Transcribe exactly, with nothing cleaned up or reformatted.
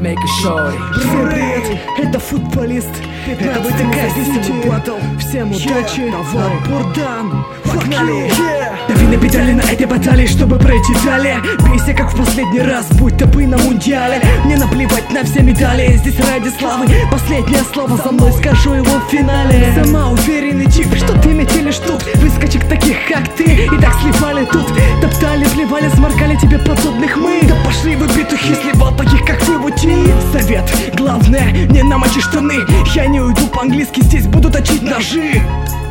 make a show. Всем привет, это футболист, это вы такая батл. Всем удачи, давай, Бурдан, погнали. Дави на педали на этой баталии, чтобы пройти далее. Бейся как в последний раз, будь то бы на мундиале. Мне наплевать на все медали, здесь ради славы. Последнее слово за мной, скажу его в финале. Самоуверенный тип, что ты метелишь тут. Выскочек таких, как ты, и так сливали тут. Топтали, вливали, сморкали тебе подобных мы. Да пошли вы, петухи, сливал таких, как вы, вот и совет. Главное, не намочи штаны. Я не уйду по-английски, здесь буду точить ножи.